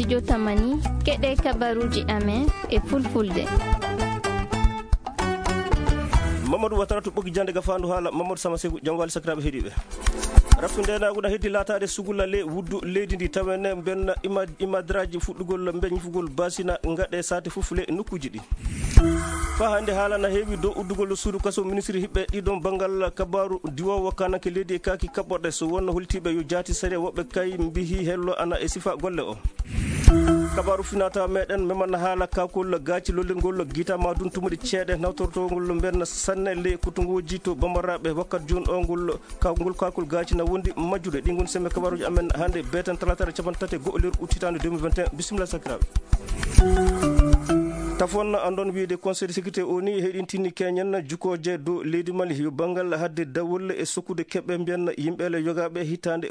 studio Tamani keɗe kabaruji amen e fulfulde. Mamadou Watara to ɓoggi jande gafandu haala Mamadou Sama Segou jam wali sakiraɓe heeɗiɓe raftude naguɗa heddi latade sugula le wuddu leydi ndi tawene benna imadraji fuɗɗugol beñfugol basina gaɗe sate fof le nokkuji ɗi fa hande haalana heewi dow uddugol suudu kaso ministre hiɓɓe ɗiɗon banggal kabaru diwowo kanake leydi e kaki kaɓɓorɗe so wonno holtiɓe yo jaati sare woɓɓe kay mbihi hello ana e sifa golle o kabaru finata meɗen memanna haala kakol gaaci lollirgol guita ma dun tumuɗe ceeɗe nawtortogol benna sanne le kutungoji to bamaraɓe wakkat joni o ngol kakol gaaci na wondi majjude ɗi gon semme kabaruji amen hande beten talatare capantate goho ler uttitande 2021 bisimilla sakiraɓe tafon andon wiide conseil de sécurité o ni heɗintini keñen jukoje dow leydi Mali yo banggal hadde dawolle e sokkude keɓɓe mbiyanna yimɓele yogaɓe hitande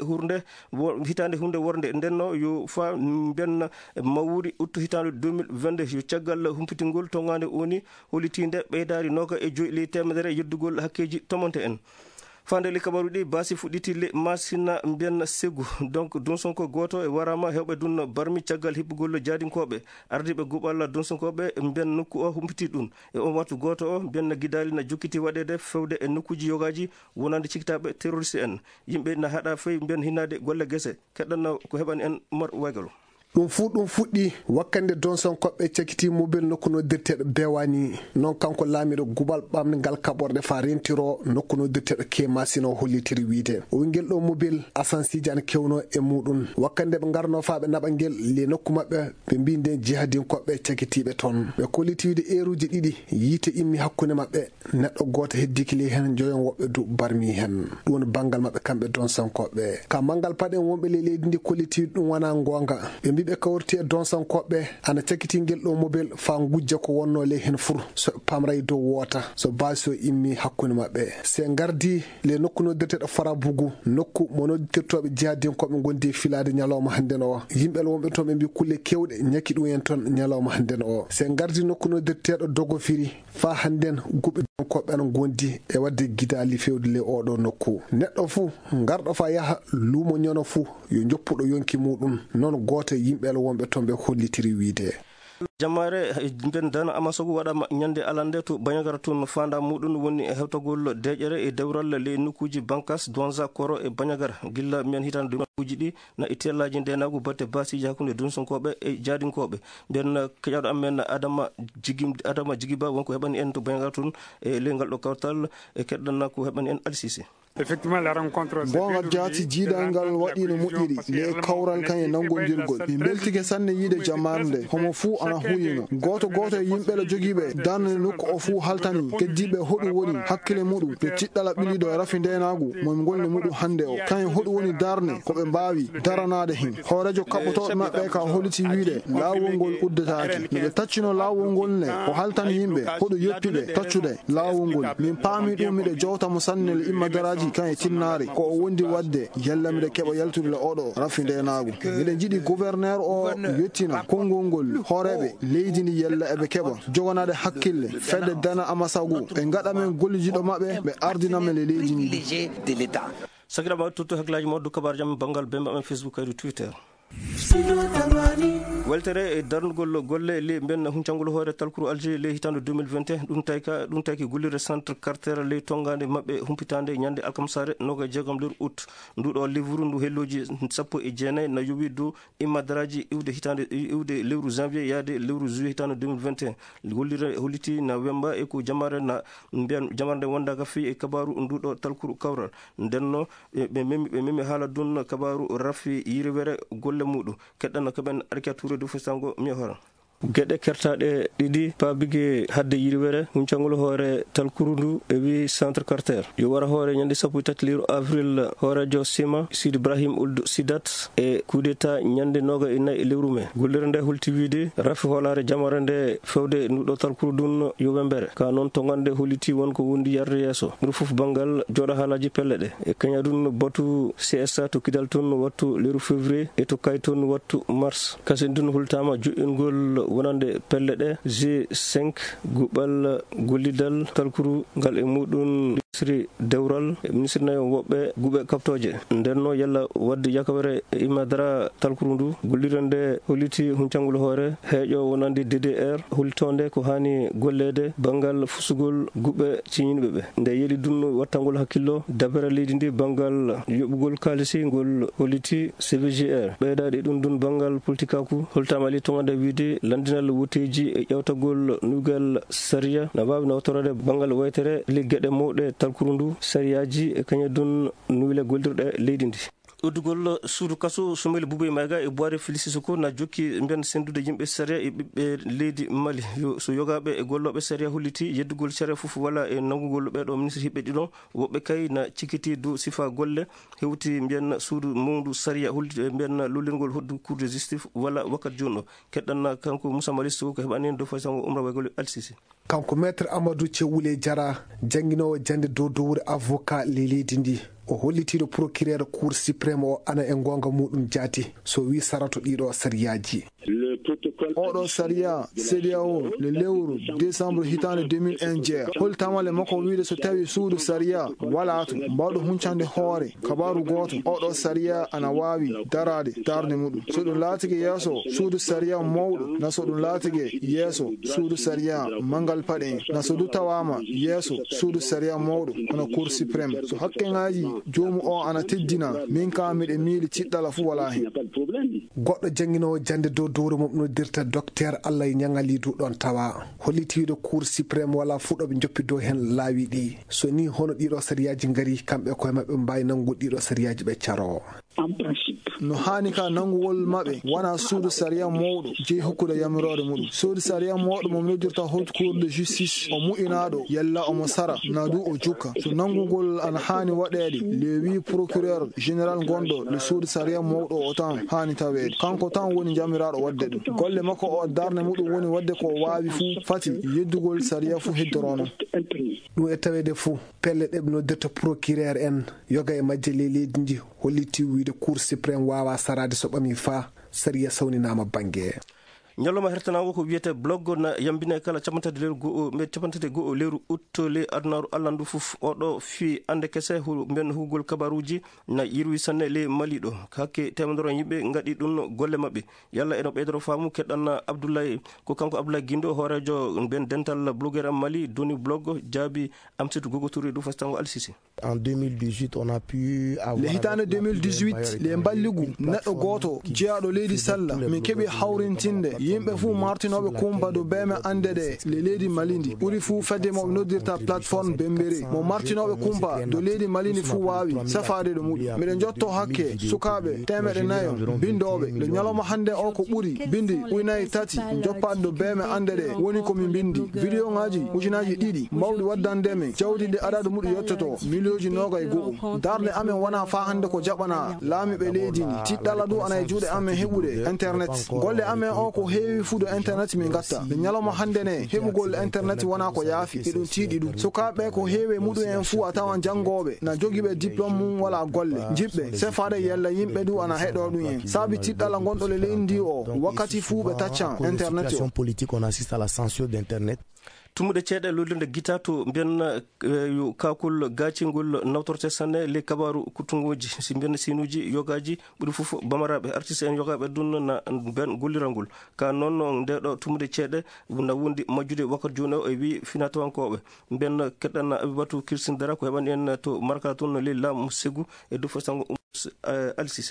hunde worde ndenno yo fa mbiyanna mawuri uttu hitande 2022 yo caggal humpitingol tongande o ni holitinde ɓeydari noga e joyi ley temedere yeddugol hakkeji tomonte en fandeli kabaru ɗi basi fuɗɗiti le masina mbiyanna Segou donc dun sonko goto e warama hewɓe dun barmi caggal hiɓɓugol jaadinkoɓe ardiɓe guɓal dun sonkoɓe mbiyan nokku o humpiti ɗum e on wattu goto o mbiyanna guidali na jokkiti waɗede fewde e nokkuji yogaji wonande cikkitaɓe terroriste en yimɓe na haɗa fayi mbiyan hinnade golle guese keɗɗanno ko heɓani en Umar Waygalo ɗum fuɗɗi wakkande donson koɓɓe cekiti mobile nokku noddirteɗo bewani noon kanko laamiɗo gubal ɓamgal kaɓorɗe fa rentiro nokku noddirteɗo kemasino hollitiri wiide o wi ngel ɗo mobile asansiji ana kewno e muɗum wakkande ɓe garno fa ɓe naɓa ngel le nokku maɓɓe ɓe mbi nde jihadin koɓɓe cekitiɓe toon ɓe kolliti wiide heure-uji ɗiɗi yiite immi hakkude maɓɓe neɗɗo goto heddikili hen joyon woɓɓe du barmi hen ɗum woni banggal maɓɓe kamɓe donson koɓɓe ka mangal paɗen wonɓe le leydi ndi kolliti ɗum wona gonga ɓe mbi ɓe kawrti e donsankoɓɓe ana cakkitingel ɗo mobile fa gujja ko wonno le hen fur so pamray dow woota so basi o immi hakkude maɓɓe se gardi le nokku noddirteɗo Farabougou nokku mo noddirtoɓe jihadinkoɓe gondi filade ñalawma hannden o yimɓel wonɓe toon ɓe mbi kulle kewɗe ñakki ɗum en toon ñalawma hannden o se gardi nokku noddirteɗo Dogofiri fa hannden guɓe koɓɓe ana gondi e wadde guidali fewde le oɗo nokku neɗɗo fuu garɗo fa yaaha luumo ñono fuu yo joppuɗo yonki muɗum noon goto yimɓele wonɓe toon ɓe hollitiri wiide jamare ben dana amasogo waɗama ñande alande to bañagara toon fanda muɗum woni hewtogol deƴere e dewral le nokkuji bankas donza koro e bañagara gilla men hitande uji ɗi na e tellaji ndenago batte basiji hakkude dunsonkoɓe e jaadinkoɓe nden keƴaɗo amen adama jigiba wonko heɓani en to bañagara toon e lengal ɗo kawtal e keɗɗanna ko heɓani en alisisi effectivement la rencontre gonga jaati jiidangal waɗino moƴƴiri le kawral kan e nangodirgol ɓe beltike sanne yiide jamarde homo fuu ana huyino goto e yimɓele jogiiɓe darnde nokku o fuu haltani keddiɓe hoɗum woni hakkille muɗum to ciɗɗala ɓiliɗo e rafi ndenagu moye golne muɗum hande o kañum hoɗum woni darne koɓe mbawi daranade hin hoorejo kaɓɓotoɓe maɓɓe ka holliti wiide laawol ngol uddetaki noɓe taccino laawol ngol ne o haltani yimɓe hoɗum yoppiɓe taccude laawol ngol min paami ɗum miɗe jowtamo sannel imma daraji kan e tinnari ko o wondi wadde yalla miɗe keɓa yaltude oɗo rafi ndenagu miɗen jiiɗi gouverneur o yettina konngol ngol hooreɓe leydi ndi yalla eɓe keɓa joganade hakkille fedde dana amasagu ɓe gaɗa men gollijiɗo maɓɓe ɓe ardinamen e leydi ndi sakiraɓe tutto hakkillaji moddu kabar jam banggal bemba men Facebook kayru Twitter weltere e darnugol golle le ben huncangol hoore talkuru Alger le hitande 2021 ɗum taki gollirde centre carter le tongande mabɓe humpitande ñande alkamsare noga jeegom ler août nduɗo livre ndu helloji 19 na yoɓi dow immadaraji iwde lewru janvier yaade lewru juillet hitande 2021 gollire holliti na wemba e ko jamare na mbiyan jamare nde wondaka fi e kabaru nduɗo talkuru kawral ndenno ɓe memi haala dun kabaru rafi yiriwere golle muɗum keɗɗanno keɓen arkiature du fustango mi hora gueɗe kertaɗe ɗiɗi pabige hadde yiriwere huncangol hoore talkuru ndu e wi centre carter yo wara hoore ñande 13 avril hoorejo sima Sidi Ibrahim Ould Sidat e coup d'état ñande 24 e lewru me gollere nde hulti wiide rafi holare jamare nde fewde nduɗo talkuru dun yo wembere ka noon to gande holliti wonko wondi yarde yeeso ɗum foof banggal jooɗo haalaji pelle ɗe e kaña ɗum batu CSA to kidal toon wattu lewru février e to kay toon wattu mars kasen dun hultama joƴƴingol wonande pelle ɗe G5 guɓal gollidal talkuru ngal e muɗum sri dewral ministre nayo woɓɓe guɓe kaptoje ndenno yalla wadde yakawere imadara talkurundu gollirande holliti huncangol hoore heeƴo wonande DDR hollitonde ko hani gollede bangal fusugol guɓe ciñinɓe ɓe nde yeeli dunno wattangol hakkillo dabere leydi ndi bangal yoɓugol kalisi ngol holliti CVGR ɓeydaɗi ɗum dun bangal politikaku holtamali tongande wiide landinal wuteji e ƴewtagol nugal sariya na wawi nawtorade bangal waytere liggeɗe mawɗe talkurundu sariyaji e kañe dun nuwile gollirɗe leydi ndi uddugol suudu kaso Soumaïla Boubou Maïga e Boire Félix Sissoko na jokki mbiyan sendude yimɓe saria e ɓiɓɓe leydi Mali so yogaɓe e golloɓe saria holliti yeddugol saria fof wala e nangugol ɓeɗo ministre hiɓɓe ɗiɗon woɓɓe kay na cikkiti dow sifa golle hewti mbiyan suudu mawdu saria holliti e mbiyan lollirgol hoddu cour de justice wala wakkati joni ɗo keɗɗanna kanko Moussa Mali Sissoko ko heɓani hen dow façon Umra Waygol Alsisi kanko maître Amadou Thiewule Diarra jangguinowo jande dow dowre avocat leydi ndi o hollitiɗo procureur cour suprême o ana e gonga muɗum jaati so wi sarato ɗiɗo sariyaji oɗo sariya CEDEAO le lewru décembre hitande 2001 jeeya holtamale makko wiide so tawi suudu sariya wala to mbawɗo huncande hoore kabaru goto oɗo sariya ana wawi darade darde muɗum so ɗum laatike yeeso suudu sariya mawɗo na so ɗum laatike yeeso suudu sariya mangal paɗe na so du tawama yeeso suudu sariya mawɗo hono cour suprême so hakkeŋaji joomu o ana teddina min ka miɗe miili ciɗɗala fu wala hen goɗɗo jangguinowo jande dow dowre mum nodirta docteur Allah ñangali ɗon tawa hollitiɗo cour suprême wala fuɗoɓe joppi dow hen laawi ɗi so ni hono ɗiɗo sariyaji gaari kamɓe koye mabɓe mbawi nangude ɗiɗo sariyaji ɓe caro no hani ka nangugol maɓɓe wona suudu sariya mawɗo jeeyi hokkude yamirore muɗum suudu sariya mawɗo mo noddirta haute cour de justice o mu'inaɗo yalla omo sara na du o jukka so nangugol ana hani waɗede le wi procureur général gonɗo le suudu sariya mawɗo o tan hani tawede kanko tan woni jamiraɗo wadde ɗum golle makko o darde muɗum woni wadde ko wawi fuu fati yeddugol sariya fuu heddoro noon ɗum e tawede fuu pelle ɗeɓe noddirta procureur en yoga e majje leydi ndi holliti wiide cour suprême wawa sarade so ɓami fa sariya sawninama banggue ñalawma hertanango ko wiyete blog na yambina kala capantati leyru go'o mais capantati go'o leyru août le adnaru allandu fof oɗo fi ande kese mben hugol kabaruji na yirwi sanne le Mali ɗo hakke temedoro yimɓe gaɗi ɗum golle mabɓe yalla eno ɓeydoro faamu keɗɗanna Abdoulaye ko kanko Abdoulaye Guindo hoorejo ben dental blogueur am Mali doni blog jaabi Amsatou Gogo Touré ɗum fastango Alsisi en 2018 on a pu avoir le hitande 2018 le balligu neɗɗo goto jeeyaɗo leydi Salla min keeɓi hawrintinde yimɓe fuu martinoɓe kumpa do beme andede le leydi Malindi ɓuri fuu fedde moɓe noddirta plateforme bembere mo martinoɓe kumpa do leydi Malindi fuu wawi safade ɗo muɗum miɗen jotto hakke sukaɓe 400 bindoɓe le ñalawma hande o ko ɓuri bindi ujunnaje tati joppaɗe do beme andede woni komin bindi vidéo ngaji ujunaji ɗiɗi mbawɗi waddandeme jawdi ɗi aɗa ɗo muɗum yettoto milioji noga e go'o darde amen wona fa hande ko jaɓana laamiɓe leydi ndi tiɗɗala du ana e juuɗe amen heɓude internet golle amen o ko heewi fuu do internet min gatta ɓe ñalawma hande ne heɓugol internet wona ko yaafi eɗum tiiɗi ɗum sukaɓe ko heewe muɗum en fuu a tawan jangoɓe na jogiɓe diplôme mum wala golle jiɓɓe sefade yalla yimɓe du ana heɗo ɗum en saabi tiɗɗala gonɗo le leydi ndi o wakkati fuu ɓe taccan internet o politique on assiste à la censure d'internet tumuɗe ceeɗe lollirde guita to mbiyanna yo kakol gacingol nawtorte sanne le kabaru kuttungoji si mbiyanna sinuji yogaji ɓuuri fof bamaraɓe artiste en yogaɓe ɗum na ben golliralngol ka noon ndeɗo tumuɗe ceeɗe na wondi majjude wakkati joni o e wi finatawankoɓe mbiyanna keɗɗanna Abibatou Kirstine Dara ko heɓani en to markala toon le lamu Ségou e dow fasango Alsisi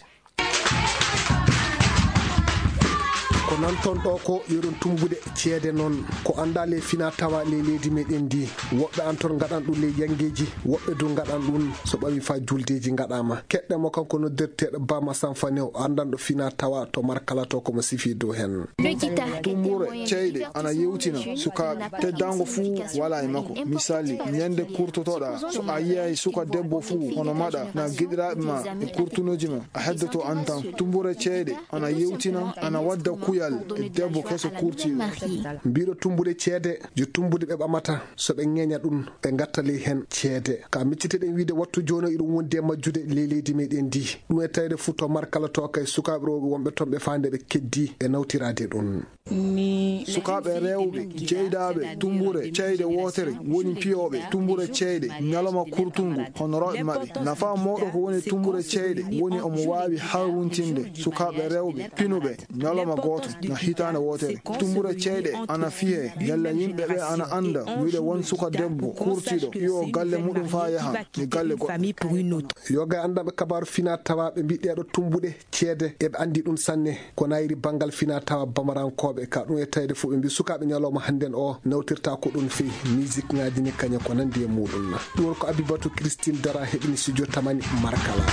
ko nan toon ɗo ko yoɗon tumbude ceede noon ko anda le fina tawa le leydi meɗen ndi woɓɓe an toon gaɗan ɗum le yangueji woɓɓe du gaɗan ɗum so ɓawi fa juldeji gaɗama keɗɗemo kanko noddirteɗo Bama Sanfane o andanɗo fina tawa to markala to komo sifi dow hen tumbure ceyɗe ana yewtina sukaɓe teddango fuu wala e makko misali ñande kurtotoɗa so a yiyay suka debbo fuu hono maɗa na giɗiraɓe ma e kurtunoji ma a heddoto an tan tumbure ceyɗe ana yewtina ana wadda kuyal e debbo keso kurtiɗo mbiɗo tumbude ceede jo tumbude ɓe ɓamata so ɓe ŋeña ɗum ɓe gattali hen ceede ka micciteɗen wiide wattu joni iɗum wondi e majjude le leydi meɗen ndi ɗum e tawde fu to markala to kay sukaɓe rewɓe wonɓe toon ɓe fande ɓe keddi e nawtirade ɗum mi sukaɓe rewɓe jeydaɓe tumbure ceyde wotere woni piyoɓe tumbure ceyde ñalama kurtungu hono rewɓe maɓɓe nafa mawɗo ko woni tumbure ceyde woni omo wawi hawruntinde sukaɓe rewɓe pinuɓe ñalama goto na hitande wotere tumbure ceyɗe ana fiye yalla yimɓeɓe ana anda wiide won suka debbo kurtiɗo yo galle muɗum fa yaha e galle goɗɗo yoga andaɓe kabaru fina tawaɓe mbiɗeɗo tumbuɗe ceede eɓe andi ɗum sanne ko nayri banggal fina tawa bamarankoɓe ka ɗum e tawde fo ɓe mbi sukaɓe ñalawma hannden o nawtirta ko ɗum fewi musique ngaji ni kañum ko nandi e muɗum na ɗum woni ko Abibatou Christine Dara heɓini studio tamani Markala.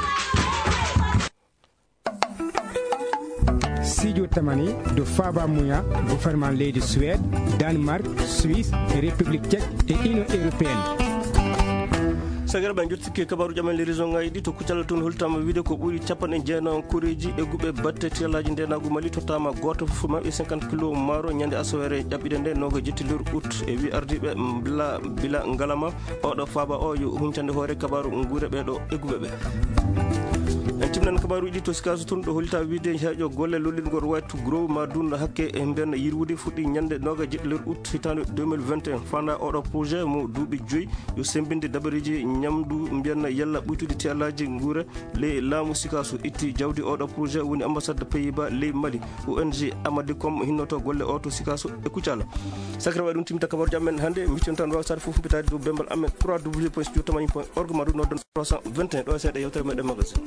Studio Tamani de Faba Mouya, gouvernement leydi Suède, Danemark, Suisse, République tchèque et Union européenne. sagara ɓe jottike kabaru ƴamen les région ngaji ɗi to kucala toon holtama wiide ko ɓuuri capanɗe jeenayi koreji e guɓe batte telaji ndenagu Mali tottama goto fof mabɓe 50 kilo maaro ñande asowere ƴaɓɓiɗe nde noga jettilir août e wi ardiɓe bila ngalama oɗo faaba o yo huncande hoore kabaru guure ɓeɗo e guɓe ɓe. en timnan kabaruji to sikaso toon ɗo holita wiide heeƴo golle lollingol wayto gros madun hakke e nden yirwude fuɗɗi ñande noga jeɗɗilir août hitande 2021 fanda oɗo projet mo duuɓi 5 yo sembinde dabariji ñamdu mbiyanna yalla ɓuytude teelaji guure ley laamu sikaso itti jawdi oɗo projet woni ambassade de Pays-Bas ley Mali ONG Amadicom hinnoto golle o to sikaso e Kucala sakra waɗi ɗum timta kabaruji amen hannde mbiccon tan wawa sade fof humpitade dow bembal amen www.studiotamani.org maɗum noddon 321 ɗo seeɗa yewtere meɗen magasin.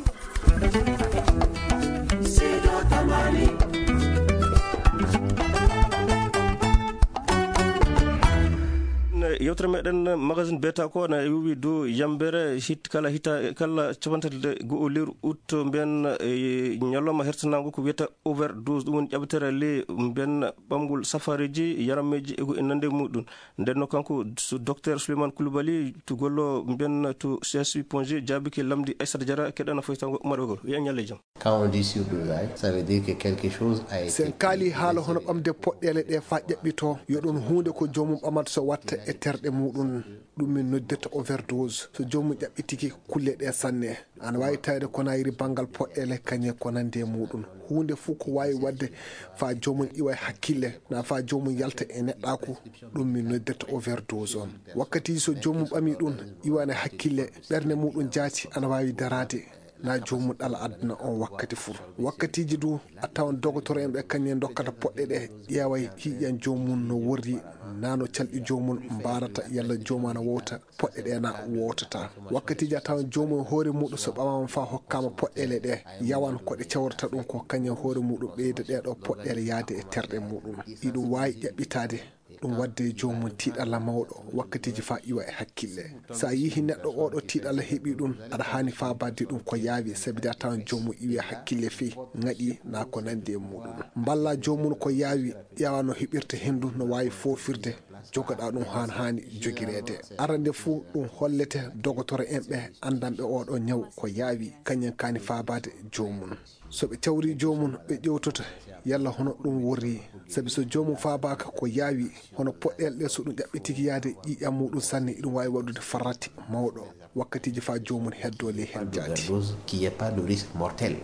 yewtere meɗen magasin beta ko na wiwi dow yambere hit kala capantati go lewru août mbiyen ñalloma hertanago ko wiyata overdose ɗum woni ƴaɓetere le mbiyen ɓamgol safariji yarameji ego e nande muɗum ndenno kanko docteur Souleymane Coulibaly to gollo mbiyen to CSU Pongé jaabike lamdi Aissata Diarra keɗana foytango Oumar Ogol wiya ñalle jaam. Quand on dit surdosage, ça veut dire que quelque chose a été. Sen kaali haala hono ɓamde poɗɗele ɗe fa ƴaɓɓito yo ɗum hunde ko jomum ɓamata so watta e terɗe muɗum ɗum min noddata overdose so jomum ƴaɓɓitiki kulle ɗe sanne ana wawi tawde ko nayri banggal poɗɗele kañe ko nande e muɗum hunde fuu ko wawi wadde fa jomum iwa hakkille na fa jomum yalta e neɗɗaku ɗum min noddata overdose on wakkati so jomum ɓami ɗum iwane hakkille ɓernde muɗum jaati ana wawi darade na jomum ɗala aduna on wakkati fuu wakkatiji du a tawan docteur en ɓe kañum dokkata poɗɗe ɗe ƴeewa hiiƴan jomum no worri nano calɗi jomum mbarata yalla jomum ana wowta poɗɗe ɗe na wowtata wakkatiji a tawan jomum hoore muɗum so ɓamama fa hokkama poɗɗele ɗe yawan koɗe cewrata ɗum ko kañum hoore muɗum ɓeyda ɗeɗo poɗɗele yaade e terɗe muɗum iɗum wawi ƴaɓɓitade ɗum wadde jomum tiiɗalla mawɗo wakkatiji fa iwa e hakkille sa yihi neɗɗo oɗo tiiɗalla heeɓi ɗum aɗa hani fa badde ɗum ko yaawi sabi a tawan jomum iwi e hakkille feyi ŋaɗi na ko nandi e muɗum balla jomum ko yaawi ƴeewa no heɓirta hendu no wawi fofirde jogoɗa ɗum hani jogirede arande fuu ɗum hollete docteur en ɓe andanɓe oɗo ñaw ko yaawi kañum kani fabade jomum so ɓe cawri jomum ɓe ƴewtota yalla hono ɗum worri sabi so jomum fabaka ko yaawi hono poɗɗele ɗe so ɗum ƴaɓɓitiki yaade ƴiƴam muɗum sanne iɗum wawi waɗude farrati mawɗo wakkatiji fa jomum heddo ley hen jaati.